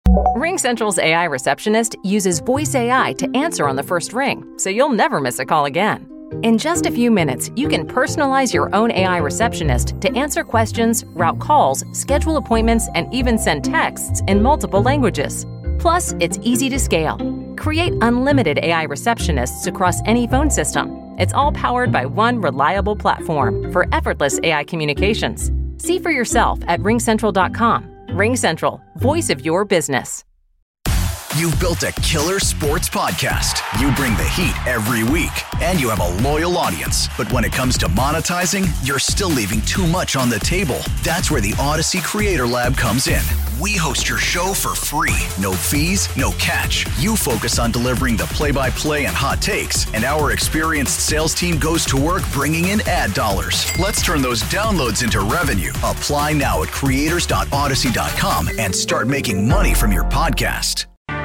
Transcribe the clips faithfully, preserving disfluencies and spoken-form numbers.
RingCentral's A I receptionist uses voice A I to answer on the first ring, so you'll never miss a call again. In just a few minutes, you can personalize your own A I receptionist to answer questions, route calls, schedule appointments, and even send texts in multiple languages. Plus, it's easy to scale. Create unlimited A I receptionists across any phone system. It's all powered by one reliable platform for effortless A I communications. See for yourself at ring central dot com. RingCentral, voice of your business. You've built a killer sports podcast. You bring the heat every week, and you have a loyal audience. But when it comes to monetizing, you're still leaving too much on the table. That's where the Odyssey Creator Lab comes in. We host your show for free. No fees, no catch. You focus on delivering the play-by-play and hot takes, and our experienced sales team goes to work bringing in ad dollars. Let's turn those downloads into revenue. Apply now at creators dot odyssey dot com and start making money from your podcast.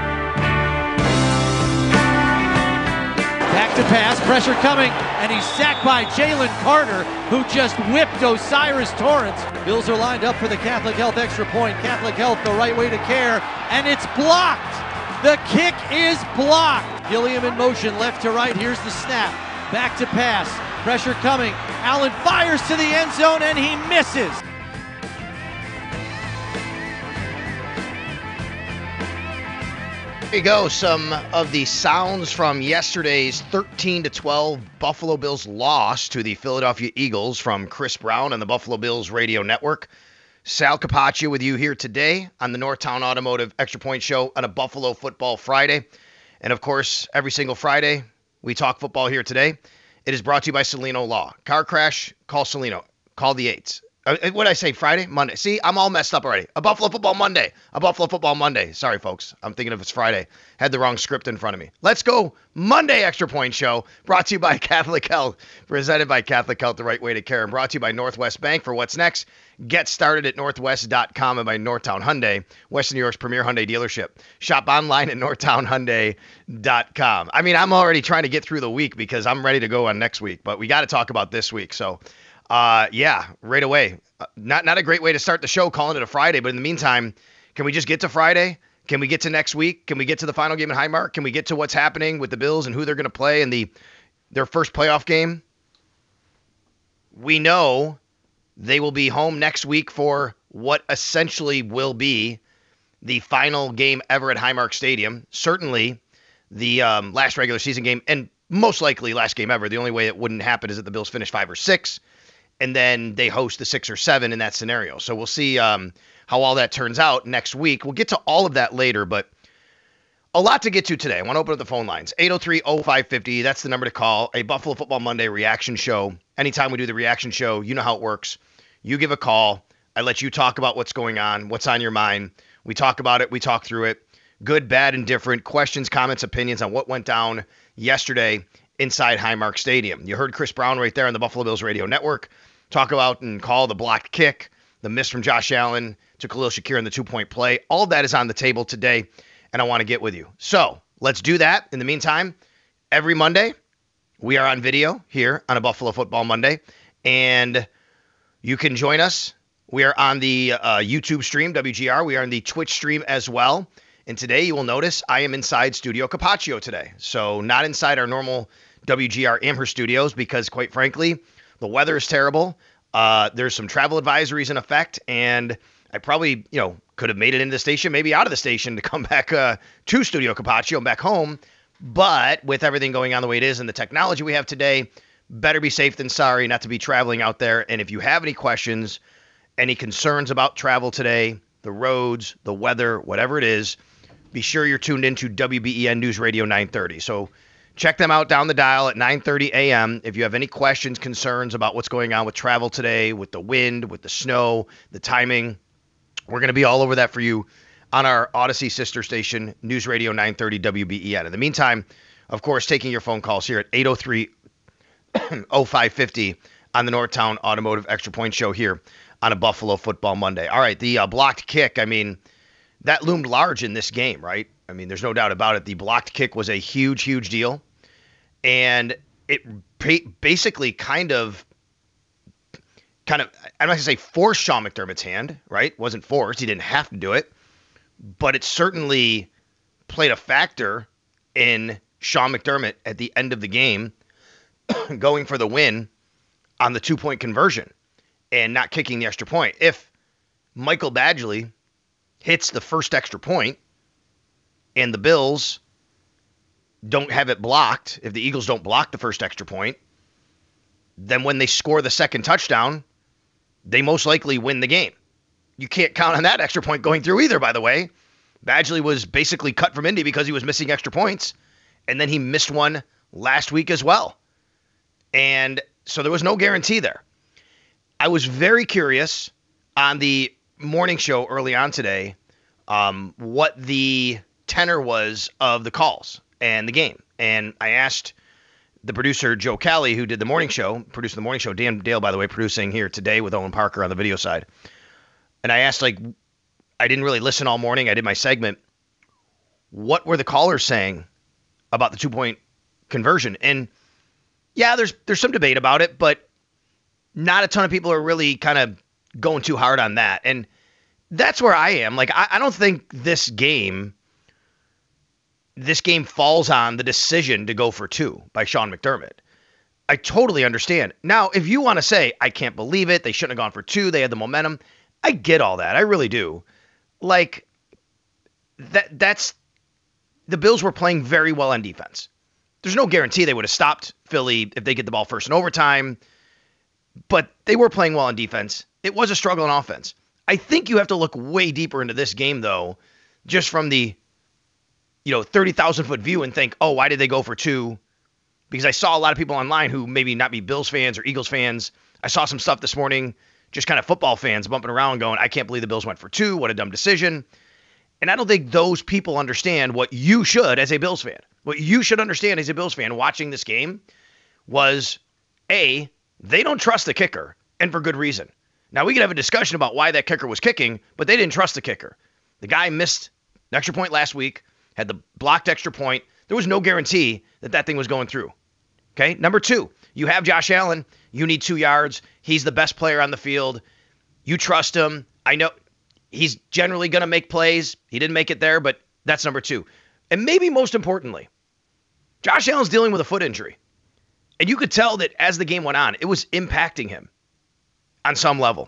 Back to pass, pressure coming, and he's sacked by Jalen Carter, who just whipped Osiris Torrance. Bills are lined up for the Catholic Health extra point. Catholic Health the right way to care, and it's blocked. The kick is blocked. Gilliam in motion, left to right. Here's the snap. Back to pass, pressure coming. Allen fires to the end zone, and he misses. Here you go, some of the sounds from yesterday's thirteen to twelve Buffalo Bills loss to the Philadelphia Eagles from Chris Brown and the Buffalo Bills Radio Network. Sal Capaccio with you here today on the Northtown Automotive Extra Point Show on a Buffalo Football Friday. And of course, every single Friday, we talk football here today. It is brought to you by Celino Law. Car crash, call Celino. Call the eights. Uh, what did I say? Friday? Monday. See, I'm all messed up already. A Buffalo Football Monday. A Buffalo Football Monday. Sorry, folks. I'm thinking if it's Friday. Had the wrong script in front of me. Let's go. Monday Extra Point Show. Brought to you by Catholic Health. Presented by Catholic Health, the right way to care. And brought to you by Northwest Bank for what's next. Get started at northwest dot com and by Northtown Hyundai, Western New York's premier Hyundai dealership. Shop online at northtown hyundai dot com. I mean, I'm already trying to get through the week because I'm ready to go on next week. But we got to talk about this week. So, uh, yeah, right away. Uh, not not a great way to start the show calling it a Friday, but in the meantime, can we just get to Friday? Can we get to next week? Can we get to the final game in Highmark? Can we get to what's happening with the Bills and who they're going to play in the their first playoff game? We know they will be home next week for what essentially will be the final game ever at Highmark Stadium. Certainly the um, last regular season game, and most likely last game ever. The only way it wouldn't happen is that the Bills finish five or six, and then they host the six or seven in that scenario. So we'll see um, how all that turns out next week. We'll get to all of that later, but a lot to get to today. I want to open up the phone lines. eight oh three oh five five oh, that's the number to call. A Buffalo Football Monday reaction show. Anytime we do the reaction show, you know how it works. You give a call. I let you talk about what's going on, what's on your mind. We talk about it. We talk through it. Good, bad, and different. Questions, comments, opinions on what went down yesterday inside Highmark Stadium. You heard Chris Brown right there on the Buffalo Bills Radio Network talk about and call the blocked kick, the miss from Josh Allen to Khalil Shakir in the two-point play. All of that is on the table today, and I want to get with you. So let's do that. In the meantime, every Monday, we are on video here on a Buffalo Football Monday, and you can join us. We are on the uh, YouTube stream, W G R. We are on the Twitch stream as well. And today you will notice I am inside Studio Capaccio today. So not inside our normal W G R Amherst studios because, quite frankly, the weather is terrible. Uh, there's some travel advisories in effect, and I probably, you know, could have made it into the station, maybe out of the station to come back uh, to Studio Capaccio and back home. But with everything going on the way it is and the technology we have today, better be safe than sorry not to be traveling out there. And if you have any questions, any concerns about travel today, the roads, the weather, whatever it is, be sure you're tuned into W B E N News Radio nine thirty. So check them out down the dial at nine thirty a.m. If you have any questions, concerns about what's going on with travel today, with the wind, with the snow, the timing, we're going to be all over that for you on our Odyssey sister station, News Radio nine thirty W B E N. In the meantime, of course, taking your phone calls here at eight oh three oh five five oh on the Northtown Automotive Extra Point Show here on a Buffalo Football Monday. All right, the uh, blocked kick, I mean, that loomed large in this game, right? I mean, there's no doubt about it. The blocked kick was a huge, huge deal. And it basically kind of, kind of, I'm not going to say forced Sean McDermott's hand, right? Wasn't forced. He didn't have to do it. but it certainly played a factor in Sean McDermott at the end of the game going for the win on the two-point conversion and not kicking the extra point. If Michael Badgley hits the first extra point and the Bills don't have it blocked, if the Eagles don't block the first extra point, then when they score the second touchdown, they most likely win the game. You can't count on that extra point going through either, by the way. Badgley was basically cut from Indy because he was missing extra points, and then he missed one last week as well. And so there was no guarantee there. I was very curious on the morning show early on today um, what the tenor was of the calls and the game. And I asked the producer, Joe Cali, who did the morning show, producing the morning show, Dan Dale, by the way, producing here today with Owen Parker on the video side. And I asked, like, I didn't really listen all morning. I did my segment. What were the callers saying about the two-point conversion? And yeah, there's there's some debate about it, but not a ton of people are really kind of going too hard on that. And that's where I am. Like, I, I don't think this game, this game falls on the decision to go for two by Sean McDermott. I totally understand. Now, if you want to say, I can't believe it, they shouldn't have gone for two, they had the momentum, I get all that. I really do. Like, that that's, the Bills were playing very well on defense. There's no guarantee they would have stopped Philly if they get the ball first in overtime, but they were playing well on defense. It was a struggle on offense. I think you have to look way deeper into this game, though, just from the, you know, thirty thousand foot view and think, oh, why did they go for two? Because I saw a lot of people online who maybe not be Bills fans or Eagles fans. I saw some stuff this morning, just kind of football fans bumping around going, I can't believe the Bills went for two. What a dumb decision. And I don't think those people understand what you should as a Bills fan. What you should understand as a Bills fan watching this game was, A, they don't trust the kicker, and for good reason. Now, we could have a discussion about why that kicker was kicking, but they didn't trust the kicker. The guy missed an extra point last week, had the blocked extra point. There was no guarantee that that thing was going through. Okay, number two, you have Josh Allen. You need two yards. He's the best player on the field. You trust him. I know he's generally going to make plays. He didn't make it there, but that's number two. And maybe most importantly, Josh Allen's dealing with a foot injury. And you could tell that as the game went on, it was impacting him on some level.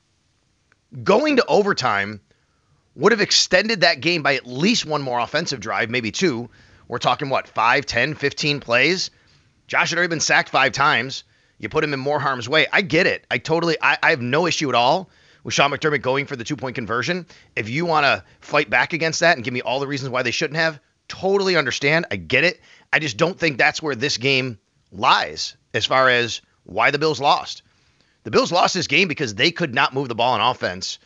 Going to overtime would have extended that game by at least one more offensive drive, maybe two. We're talking, what, five, ten, fifteen plays? Josh had already been sacked five times. You put him in more harm's way. I get it. I totally, I, I have no issue at all with Sean McDermott going for the two-point conversion. If you want to fight back against that and give me all the reasons why they shouldn't have, totally understand. I get it. I just don't think that's where this game lies as far as why the Bills lost. The Bills lost this game because they could not move the ball on offense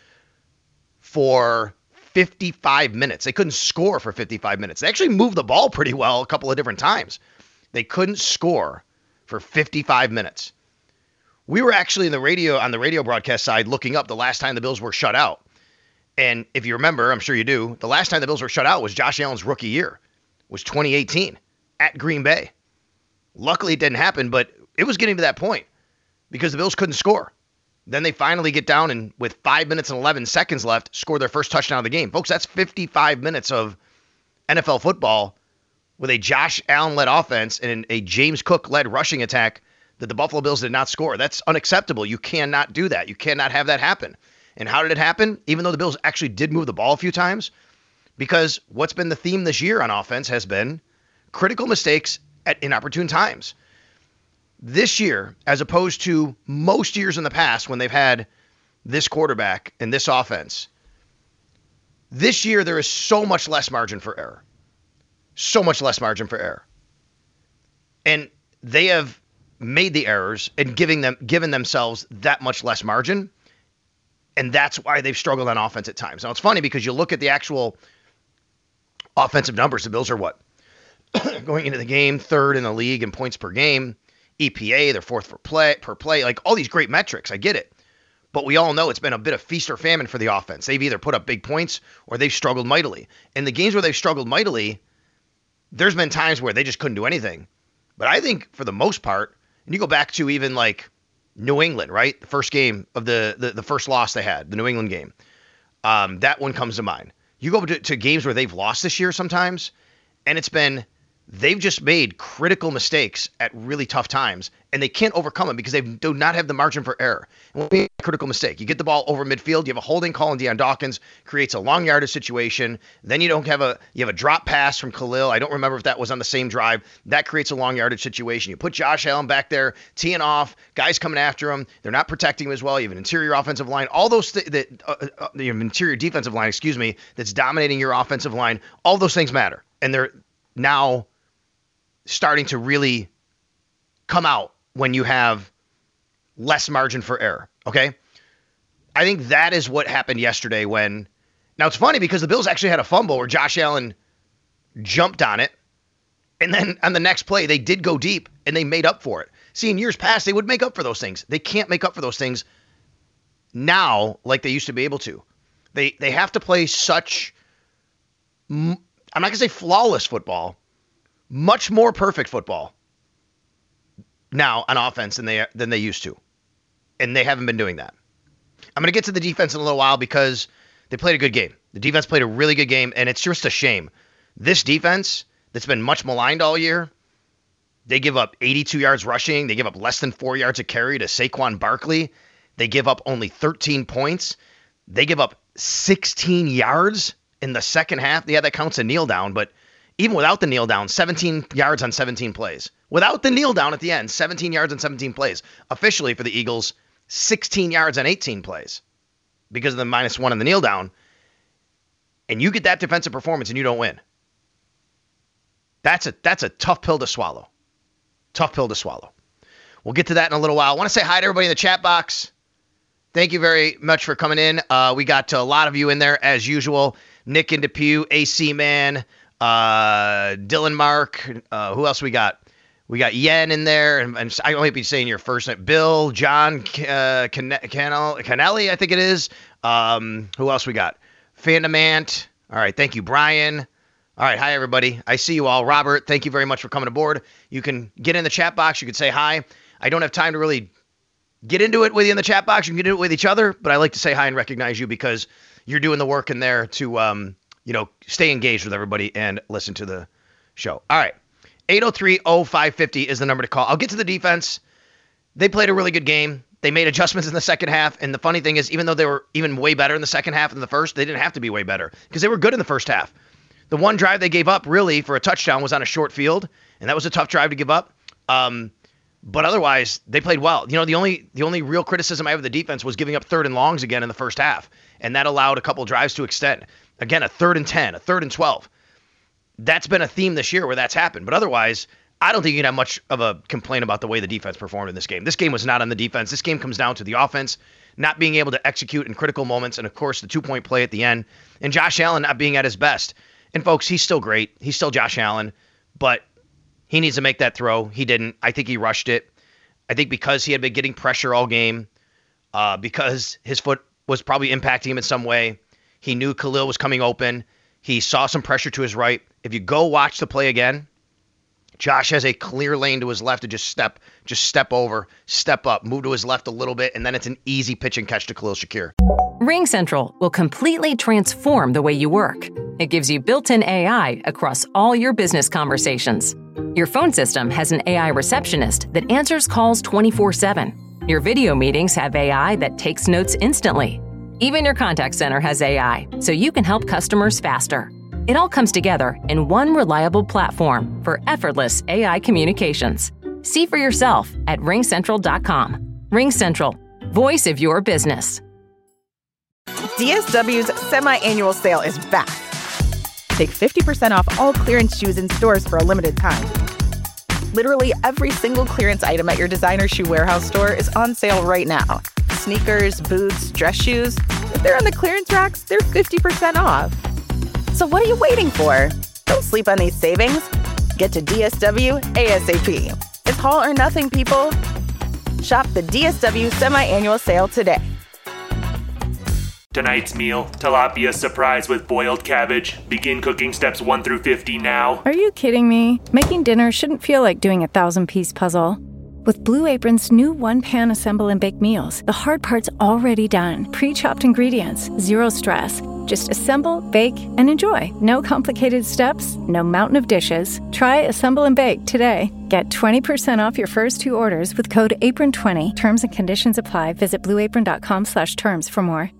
for fifty-five minutes. They couldn't score for fifty-five minutes. They actually moved the ball pretty well a couple of different times. They couldn't score for fifty-five minutes. We were actually in the radio on the radio broadcast side looking up the last time the Bills were shut out. And if you remember, I'm sure you do, the last time the Bills were shut out was Josh Allen's rookie year, was twenty eighteen at Green Bay. Luckily, it didn't happen, but it was getting to that point because the Bills couldn't score. Then they finally get down and with five minutes and eleven seconds left, score their first touchdown of the game. Folks, that's fifty-five minutes of N F L football with a Josh Allen-led offense and a James Cook-led rushing attack that the Buffalo Bills did not score. That's unacceptable. You cannot do that. You cannot have that happen. And how did it happen? Even though the Bills actually did move the ball a few times, because what's been the theme this year on offense has been critical mistakes at inopportune times. This year, as opposed to most years in the past when they've had this quarterback and this offense, this year there is so much less margin for error. So much less margin for error. And they have made the errors and giving them given themselves that much less margin. And that's why they've struggled on offense at times. Now, it's funny because you look at the actual offensive numbers. The Bills are what? Going into the game, third in the league in points per game. E P A, they're fourth for play, per play. Like all these great metrics. I get it. But we all know it's been a bit of feast or famine for the offense. They've either put up big points or they've struggled mightily. In the games where they've struggled mightily, there's been times where they just couldn't do anything. But I think for the most part, and you go back to even like New England, right? The first game of the, the, the first loss they had, the New England game. Um, that one comes to mind. You go to, to games where they've lost this year sometimes, and it's been they've just made critical mistakes at really tough times, and they can't overcome them because they do not have the margin for error. And when we make a critical mistake, you get the ball over midfield, you have a holding call on Deion Dawkins, creates a long yardage situation. Then you don't have a you have a drop pass from Khalil. I don't remember if that was on the same drive. That creates a long yardage situation. You put Josh Allen back there, teeing off, guys coming after him. They're not protecting him as well. You have an interior offensive line. All those th- that uh, uh, the interior defensive line, excuse me, that's dominating your offensive line. All those things matter, and they're now starting to really come out when you have less margin for error, okay? I think that is what happened yesterday when... Now, it's funny because the Bills actually had a fumble where Josh Allen jumped on it, and then on the next play, they did go deep, and they made up for it. See, in years past, they would make up for those things. They can't make up for those things now like they used to be able to. They, they have to play such... I'm not going to say flawless football, much more perfect football now on offense than they than they used to. And they haven't been doing that. I'm going to get to the defense in a little while because they played a good game. The defense played a really good game, and it's just a shame. This defense that's been much maligned all year, they give up eighty-two yards rushing. They give up less than four yards a carry to Saquon Barkley. They give up only thirteen points. They give up sixteen yards in the second half. Yeah, that counts a kneel down, but even without the kneel down, seventeen yards on seventeen plays. Without the kneel down at the end, seventeen yards on seventeen plays. Officially for the Eagles, sixteen yards on eighteen plays because of the minus one on the kneel down. And you get that defensive performance and you don't win. That's a that's a tough pill to swallow. Tough pill to swallow. We'll get to that in a little while. I want to say hi to everybody in the chat box. Thank you very much for coming in. Uh, we got a lot of you in there as usual. Nick in Depew, A C Man, Uh, Dylan Mark, uh, who else we got? We got Yen in there, and, and I might be saying your first name. Bill, John, uh, Can- Canel- Canelli, I think it is. Um, who else we got? Fandamant. All right, thank you, Brian. All right, hi, everybody. I see you all. Robert, thank you very much for coming aboard. You can get in the chat box. You can say hi. I don't have time to really get into it with you in the chat box. You can get into it with each other, but I like to say hi and recognize you because you're doing the work in there to um, – you know, stay engaged with everybody and listen to the show. All right. eight oh three oh five fifty is the number to call. I'll get to the defense. They played a really good game. They made adjustments in the second half. And the funny thing is, even though they were even way better in the second half than the first, they didn't have to be way better because they were good in the first half. The one drive they gave up really for a touchdown was on a short field. And that was a tough drive to give up. Um, but otherwise, they played well. You know, the only the only real criticism I have of the defense was giving up third and longs again in the first half. And that allowed a couple drives to extend. Again, a third and ten, a third and twelve. That's been a theme this year where that's happened. But otherwise, I don't think you can have much of a complaint about the way the defense performed in this game. This game was not on the defense. This game comes down to the offense not being able to execute in critical moments. And, of course, the two-point play at the end. And Josh Allen not being at his best. And, folks, he's still great. He's still Josh Allen. But he needs to make that throw. He didn't. I think he rushed it. I think because he had been getting pressure all game, uh, because his foot was probably impacting him in some way, he knew Khalil was coming open. He saw some pressure to his right. If you go watch the play again, Josh has a clear lane to his left to just step, just step over, step up, move to his left a little bit, and then it's an easy pitch and catch to Khalil Shakir. RingCentral will completely transform the way you work. It gives you built-in A I across all your business conversations. Your phone system has an A I receptionist that answers calls twenty-four seven. Your video meetings have A I that takes notes instantly. Even your contact center has A I, so you can help customers faster. It all comes together in one reliable platform for effortless A I communications. See for yourself at ring central dot com. RingCentral, voice of your business. D S W's semi-annual sale is back. Take fifty percent off all clearance shoes in stores for a limited time. Literally every single clearance item at your designer shoe warehouse store is on sale right now. Sneakers, boots, dress shoes. If they're on the clearance racks, they're fifty percent off. So what are you waiting for? Don't sleep on these savings. Get to D S W ASAP. It's all or nothing, people. Shop the D S W semi-annual sale today. Tonight's meal, tilapia surprise with boiled cabbage. Begin cooking steps one through fifty now. Are you kidding me? Making dinner shouldn't feel like doing a thousand-piece puzzle. With Blue Apron's new one-pan assemble and bake meals, the hard part's already done. Pre-chopped ingredients, zero stress. Just assemble, bake, and enjoy. No complicated steps, no mountain of dishes. Try Assemble and Bake today. Get twenty percent off your first two orders with code apron twenty. Terms and conditions apply. Visit blueapron.com slash terms for more.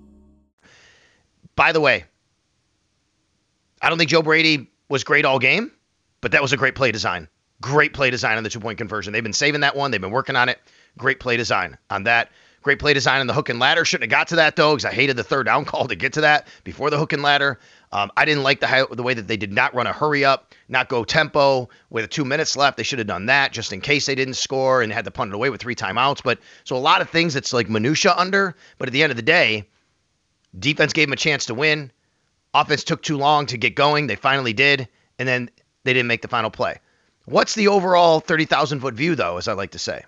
By the way, I don't think Joe Brady was great all game, but that was a great play design. Great play design on the two-point conversion. They've been saving that one. They've been working on it. Great play design on that. Great play design on the hook and ladder. Shouldn't have got to that, though, because I hated the third down call to get to that before the hook and ladder. Um, I didn't like the, high, the way that they did not run a hurry up, not go tempo with two minutes left. They should have done that just in case they didn't score and had to punt it away with three timeouts. But so a lot of things that's like minutia under. But at the end of the day, defense gave them a chance to win. Offense took too long to get going. They finally did. And then they didn't make the final play. What's the overall thirty thousand foot view, though, as I like to say?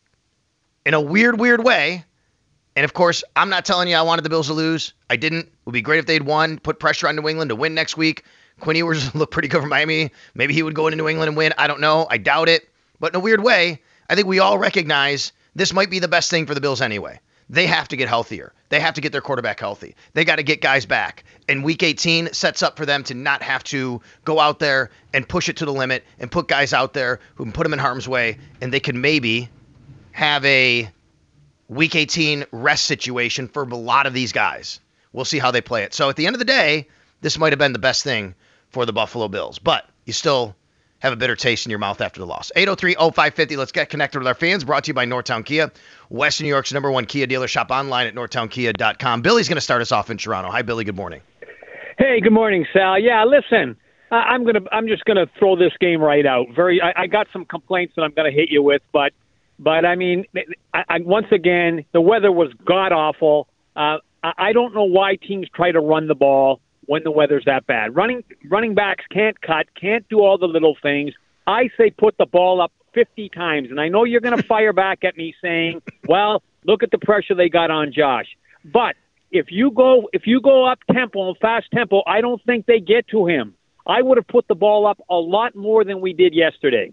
In a weird, weird way, and of course, I'm not telling you I wanted the Bills to lose. I didn't. It would be great if they'd won, put pressure on New England to win next week. Quinn Ewers looked pretty good for Miami. Maybe he would go into New England and win. I don't know. I doubt it. But in a weird way, I think we all recognize this might be the best thing for the Bills anyway. They have to get healthier. They have to get their quarterback healthy. They got to get guys back. And week eighteen sets up for them to not have to go out there and push it to the limit and put guys out there who can put them in harm's way, and they can maybe have a week eighteen rest situation for a lot of these guys. We'll see how they play it. So at the end of the day, this might have been the best thing for the Buffalo Bills. But you still have a bitter taste in your mouth after the loss. eight oh three oh five five oh. Let's get connected with our fans. Brought to you by Northtown Kia, Western New York's number one Kia dealer. Shop online at northtown kia dot com. Billy's going to start us off in Toronto. Hi, Billy. Good morning. Hey, good morning, Sal. Yeah, listen, uh, I'm gonna, I'm just gonna throw this game right out. Very, I, I got some complaints that I'm gonna hit you with, but, but I mean, I, I, once again, the weather was god awful. Uh, I, I don't know why teams try to run the ball when the weather's that bad. Running, running backs can't cut, can't do all the little things. I say put the ball up fifty times, and I know you're gonna fire back at me saying, well, look at the pressure they got on Josh, but. If you go if you go up tempo, fast tempo, I don't think they get to him. I would have put the ball up a lot more than we did yesterday.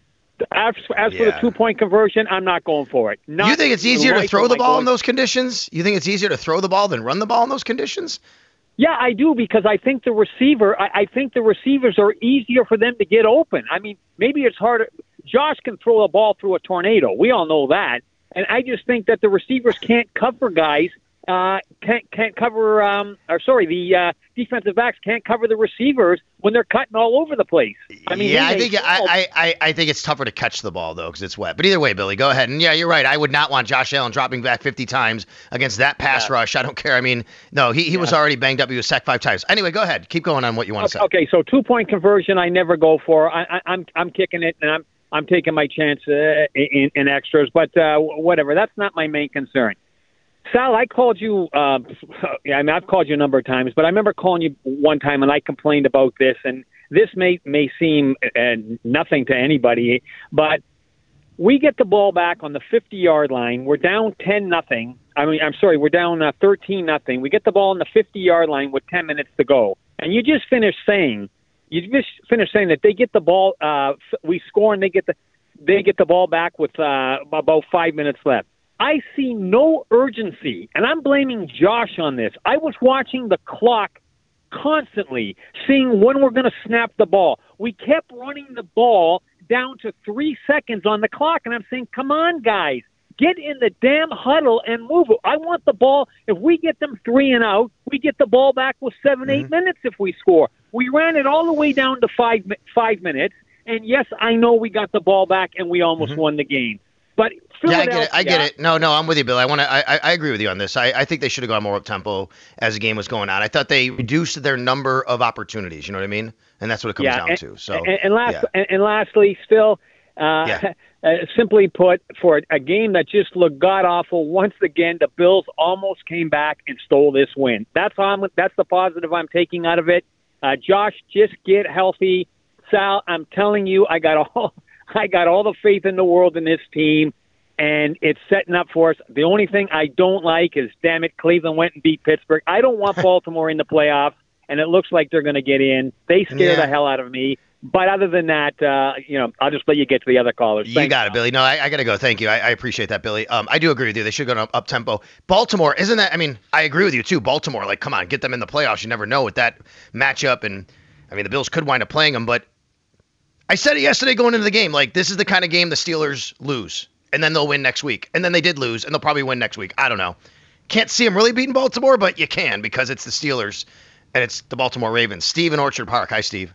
As, as yeah. for the two-point conversion, I'm not going for it. Not you think it's easier right to throw the ball going. in those conditions? You think it's easier to throw the ball than run the ball in those conditions? Yeah, I do, because I think the receiver, I, I think the receivers are easier for them to get open. I mean, maybe it's harder. Josh can throw a ball through a tornado. We all know that. And I just think that the receivers can't cover guys. Uh, can't can't cover. Um, or sorry, the uh, defensive backs can't cover the receivers when they're cutting all over the place. I mean, yeah, I think I, I I think it's tougher to catch the ball though because it's wet. But either way, Billy, go ahead. And yeah, you're right. I would not want Josh Allen dropping back fifty times against that pass yeah. rush. I don't care. I mean, no, he he yeah. was already banged up. He was sacked five times. Anyway, go ahead. Keep going on what you want to okay, say. Okay, so two point conversion, I never go for. I, I, I'm I'm kicking it and I'm I'm taking my chance uh, in, in extras. But uh, whatever, that's not my main concern. Sal, I called you, uh, I mean, I've called you a number of times, but I remember calling you one time and I complained about this, and this may, may seem uh, nothing to anybody, but we get the ball back on the fifty-yard line. We're down ten nothing. I mean, I'm sorry, we're down uh, thirteen nothing. We get the ball on the fifty-yard line with ten minutes to go. And you just finished saying, you just finished saying that they get the ball, uh, we score and they get the, they get the ball back with uh, about five minutes left. I see no urgency, and I'm blaming Josh on this. I was watching the clock constantly, seeing when we're going to snap the ball. We kept running the ball down to three seconds on the clock, and I'm saying, come on, guys, get in the damn huddle and move it. I want the ball. If we get them three and out, we get the ball back with seven, mm-hmm. eight minutes if we score. We ran it all the way down to five, five minutes, and yes, I know we got the ball back, and we almost mm-hmm. won the game. But yeah, I get it. I get it. No, no, I'm with you, Bill. I want to. I, I agree with you on this. I, I think they should have gone more up tempo as the game was going on. I thought they reduced their number of opportunities. You know what I mean? And that's what it comes yeah, down and, to. So and, and last yeah. and, and lastly, still, uh, yeah. uh, simply put, for a game that just looked god awful, once again the Bills almost came back and stole this win. That's how I'm, That's the positive I'm taking out of it. Uh, Josh, just get healthy. Sal, I'm telling you, I got all. I got all the faith in the world in this team, and it's setting up for us. The only thing I don't like is, damn it, Cleveland went and beat Pittsburgh. I don't want Baltimore in the playoffs, and it looks like they're going to get in. They scare yeah. the hell out of me. But other than that, uh, you know, I'll just let you get to the other callers. You Thanks. got it, Billy. No, I, I got to go. Thank you. I, I appreciate that, Billy. Um, I do agree with you. They should go up, up tempo. Baltimore, isn't that? I mean, I agree with you too. Baltimore, like, come on, get them in the playoffs. You never know with that matchup, and I mean, the Bills could wind up playing them. But I said it yesterday going into the game. Like, this is the kind of game the Steelers lose, and then they'll win next week, and then they did lose, and they'll probably win next week. I don't know. Can't see them really beating Baltimore, but you can because it's the Steelers and it's the Baltimore Ravens. Steve in Orchard Park. Hi, Steve.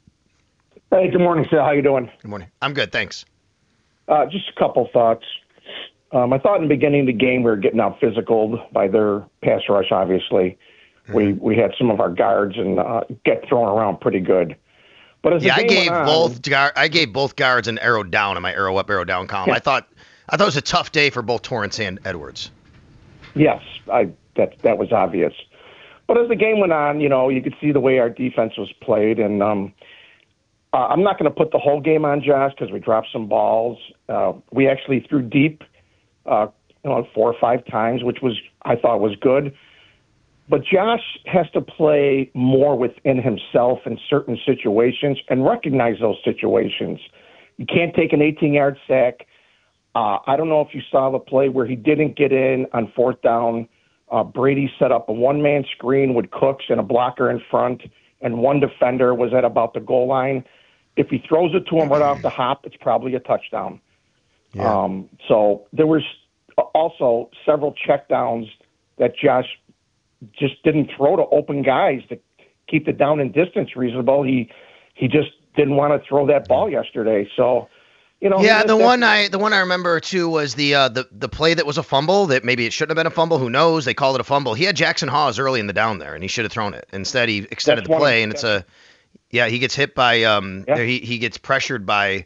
Hey, good morning, Sal. How you doing? Good morning. I'm good, thanks. Uh, just a couple thoughts. Um, I thought in the beginning of the game we were getting out physical by their pass rush, obviously. Mm-hmm. We we had some of our guards and uh, get thrown around pretty good. But as yeah, the I game gave went on, both guard, I gave both guards an arrow down in my arrow up, arrow down column. Yeah. I thought I thought it was a tough day for both Torrance and Edwards. Yes, I that that was obvious. But as the game went on, you know, you could see the way our defense was played, and um, uh, I'm not going to put the whole game on Josh because we dropped some balls. Uh, we actually threw deep, uh, you know, four or five times, which was I thought was good. But Josh has to play more within himself in certain situations and recognize those situations. You can't take an eighteen-yard sack. Uh, I don't know if you saw the play where he didn't get in on fourth down. Uh, Brady set up a one-man screen with Cooks and a blocker in front, and one defender was at about the goal line. If he throws it to him right off the hop, it's probably a touchdown. Yeah. Um, so there was also several checkdowns that Josh just didn't throw to open guys to keep the down and distance reasonable. He he just didn't want to throw that ball yesterday. So, you know. Yeah, the that, one I the one I remember too was the uh, the the play that was a fumble that maybe it shouldn't have been a fumble. Who knows? They called it a fumble. He had Jackson Hawes early in the down there, and he should have thrown it. Instead, he extended the play, and it's a yeah. He gets hit by um. Yeah. He he gets pressured by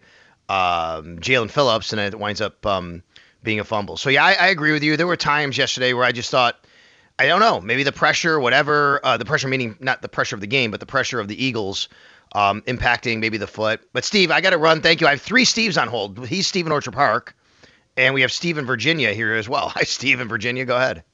um Jalen Phillips, and it winds up um being a fumble. So yeah, I, I agree with you. There were times yesterday where I just thought, I don't know, maybe the pressure, whatever, uh, the pressure meaning not the pressure of the game, but the pressure of the Eagles um, impacting maybe the foot. But Steve, I got to run. Thank you. I have three Steves on hold. He's Steve in Orchard Park, and we have Steve in Virginia here as well. Hi, Steve in Virginia. Go ahead.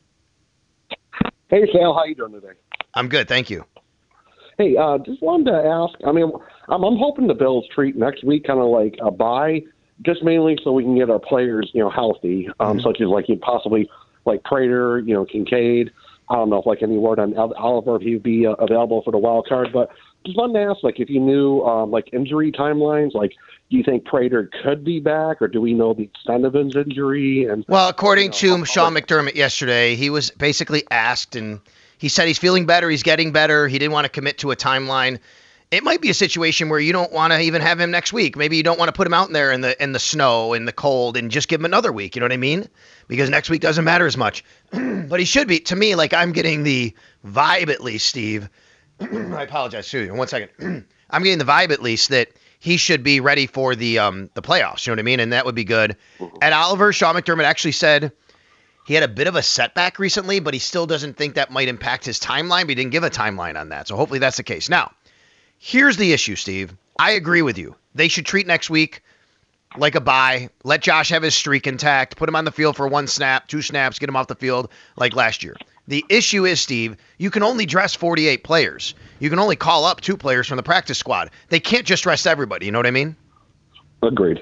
Hey, Sal. How you doing today? I'm good. Thank you. Hey, uh, just wanted to ask, I mean, I'm, I'm hoping the Bills treat next week kind of like a bye, just mainly so we can get our players, you know, healthy, um, mm-hmm. such as like you possibly – like Prater, you know, Kincaid. I don't know if like any word on Oliver if he'd be uh, available for the wild card, but just wanted to ask, like, if you knew um, like injury timelines, like, do you think Prater could be back, or do we know the extent of his injury? And well, according you know, to Sean McDermott yesterday, he was basically asked, and he said he's feeling better, he's getting better. He didn't want to commit to a timeline. It might be a situation where you don't want to even have him next week. Maybe you don't want to put him out in there in the in the snow, in the cold, and just give him another week. You know what I mean? Because next week doesn't matter as much. But he should be. To me, like, I'm getting the vibe at least, Steve. I apologize to you. One second. I'm getting the vibe at least that he should be ready for the um the playoffs. You know what I mean? And that would be good. At Oliver, Sean McDermott actually said he had a bit of a setback recently, but he still doesn't think that might impact his timeline. But he didn't give a timeline on that. So hopefully that's the case. Now, here's the issue, Steve. I agree with you. They should treat next week like a bye. Let Josh have his streak intact. Put him on the field for one snap, two snaps, get him off the field like last year. The issue is, Steve, you can only dress forty-eight players. You can only call up two players from the practice squad. They can't just rest everybody. You know what I mean? Agreed.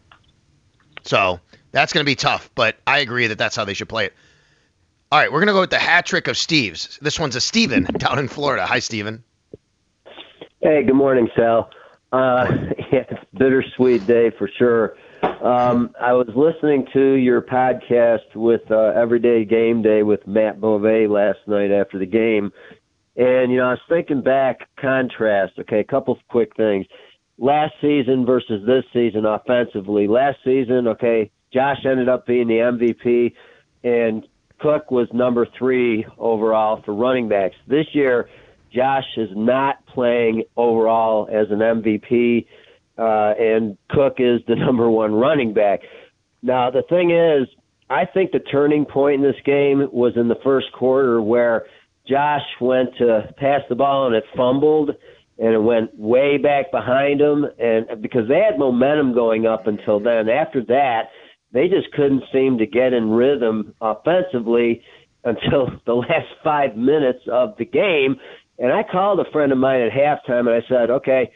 So that's going to be tough, but I agree that that's how they should play it. All right, we're going to go with the hat trick of Steve's. This one's a Steven down in Florida. Hi, Steven. Hey, good morning, Sal. Uh, yeah, it's a bittersweet day for sure. Um, I was listening to your podcast with uh, Everyday Game Day with Matt Bove last night after the game. And, you know, I was thinking back, contrast, okay, a couple of quick things. Last season versus this season offensively. Last season, okay, Josh ended up being the M V P, and Cook was number three overall for running backs. This year, Josh is not playing overall as an M V P, uh, and Cook is the number one running back. Now, the thing is, I think the turning point in this game was in the first quarter where Josh went to pass the ball and it fumbled, and it went way back behind him, and because they had momentum going up until then. After that, they just couldn't seem to get in rhythm offensively until the last five minutes of the game. And I called a friend of mine at halftime, and I said, okay,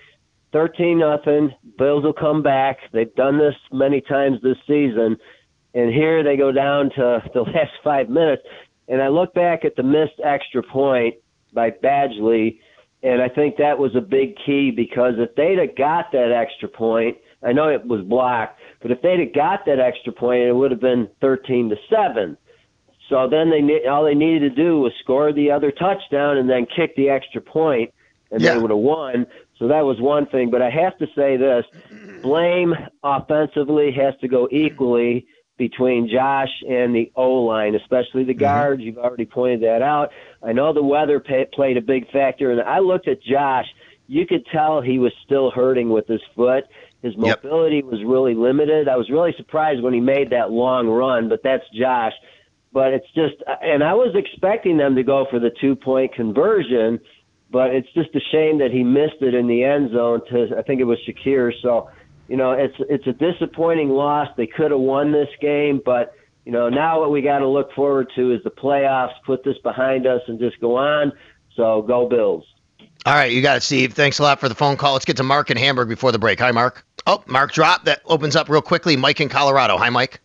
thirteen nothing. Bills will come back. They've done this many times this season. And here they go down to the last five minutes. And I look back at the missed extra point by Badgley, and I think that was a big key, because if they'd have got that extra point, I know it was blocked, but if they'd have got that extra point, it would have been thirteen to seven. So then they all they needed to do was score the other touchdown and then kick the extra point, and yeah. they would have won. So that was one thing. But I have to say this, blame offensively has to go equally between Josh and the O-line, especially the guards. Mm-hmm. You've already pointed that out. I know the weather pay, played a big factor, and I looked at Josh. You could tell he was still hurting with his foot. His mobility yep. was really limited. I was really surprised when he made that long run, but that's Josh. But it's just – and I was expecting them to go for the two-point conversion, but it's just a shame that he missed it in the end zone to – I think it was Shakir. So – You know, it's it's a disappointing loss. They could have won this game, but, you know, now what we got to look forward to is the playoffs, put this behind us, and just go on. So go Bills. All right, you got it, Steve. Thanks a lot for the phone call. Let's get to Mark in Hamburg before the break. Hi, Mark. Oh, Mark dropped. That opens up real quickly. Mike in Colorado. Hi, Mike.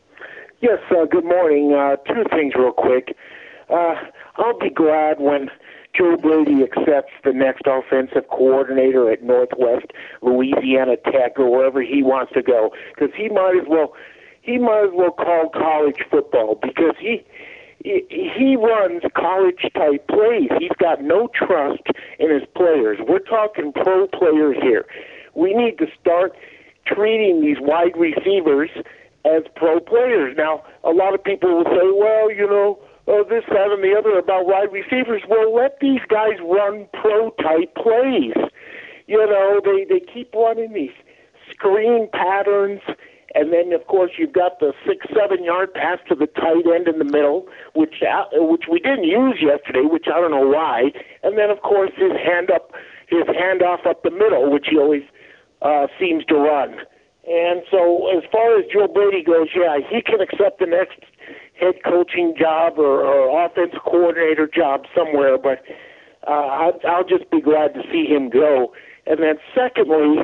Yes, uh, good morning. Uh, two things real quick. Uh, I'll be glad when Joe Brady accepts the next offensive coordinator at Northwest Louisiana Tech or wherever he wants to go, because he might as well he might as well call college football, because he he, he runs college type plays. He's got no trust in his players. We're talking pro players here. We need to start treating these wide receivers as pro players. Now, a lot of people will say, well, you know, oh, this, that, and the other about wide receivers. Well, let these guys run pro-type plays. You know, they, they keep running these screen patterns, and then, of course, you've got the six, seven-yard pass to the tight end in the middle, which uh, which we didn't use yesterday, which I don't know why. And then, of course, his hand up, his handoff up the middle, which he always uh, seems to run. And so as far as Joe Brady goes, yeah, he can accept the next head coaching job or, or offensive coordinator job somewhere, but uh, I'll, I'll just be glad to see him go. And then secondly,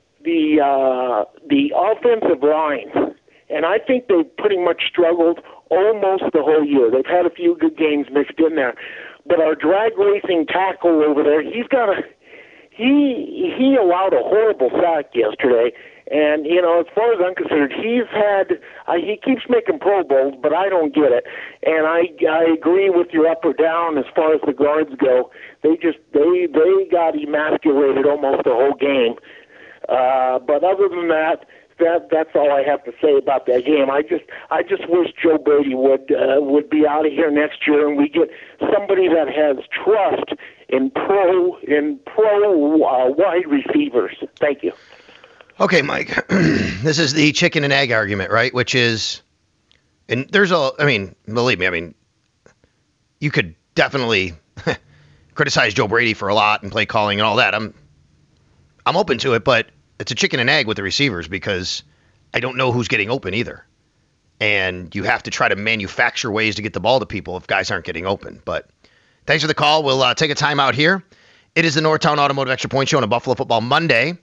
the uh, the offensive line, and I think they've pretty much struggled almost the whole year. They've had a few good games mixed in there, but our drag racing tackle over there, he's got a he he allowed a horrible sack yesterday. And, you know, as far as I'm concerned, he's had, uh, he keeps making Pro Bowls, but I don't get it. And I I agree with your up or down as far as the guards go. They just, they, they got emasculated almost the whole game. Uh, but other than that, that that's all I have to say about that game. I just I just wish Joe Brady would uh, would be out of here next year, and we get somebody that has trust in pro in pro uh, wide receivers. Thank you. Okay, Mike, this is the chicken and egg argument, right? Which is, and there's a, I mean, believe me, I mean, you could definitely criticize Joe Brady for a lot and play calling and all that. I'm, I'm open to it, but it's a chicken and egg with the receivers because I don't know who's getting open either. And you have to try to manufacture ways to get the ball to people if guys aren't getting open. But thanks for the call. We'll uh, take a time out here. It is the Northtown Automotive Extra Point Show on a Buffalo Football Monday.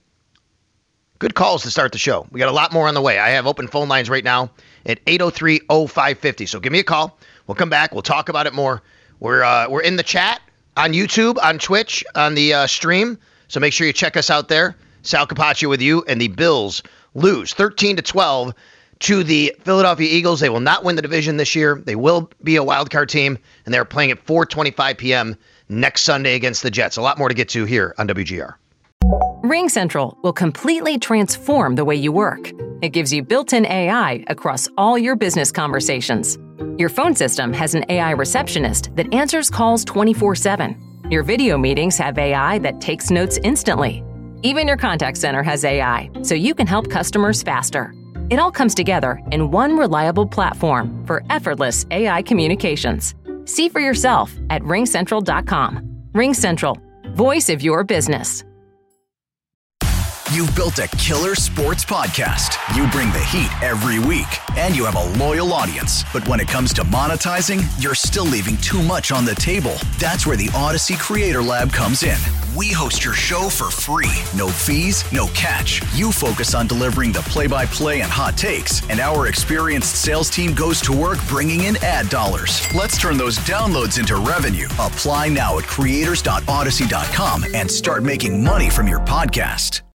Good calls to start the show. We got a lot more on the way. I have open phone lines right now at eight oh three oh five fifty. So give me a call. We'll come back. We'll talk about it more. We're uh, we're in the chat on YouTube, on Twitch, on the uh, stream. So make sure you check us out there. Sal Capaccio with you. And the Bills lose thirteen to twelve to the Philadelphia Eagles. They will not win the division this year. They will be a wild card team, and they're playing at four twenty-five p.m. next Sunday against the Jets. A lot more to get to here on W G R. RingCentral will completely transform the way you work. It gives you built-in A I across all your business conversations. Your phone system has an A I receptionist that answers calls twenty-four seven. Your video meetings have A I that takes notes instantly. Even your contact center has A I, so you can help customers faster. It all comes together in one reliable platform for effortless A I communications. See for yourself at ring central dot com. RingCentral, voice of your business. You've built a killer sports podcast. You bring the heat every week, and you have a loyal audience. But when it comes to monetizing, you're still leaving too much on the table. That's where the Odyssey Creator Lab comes in. We host your show for free. No fees, no catch. You focus on delivering the play-by-play and hot takes, and our experienced sales team goes to work bringing in ad dollars. Let's turn those downloads into revenue. Apply now at creators dot odyssey dot com and start making money from your podcast.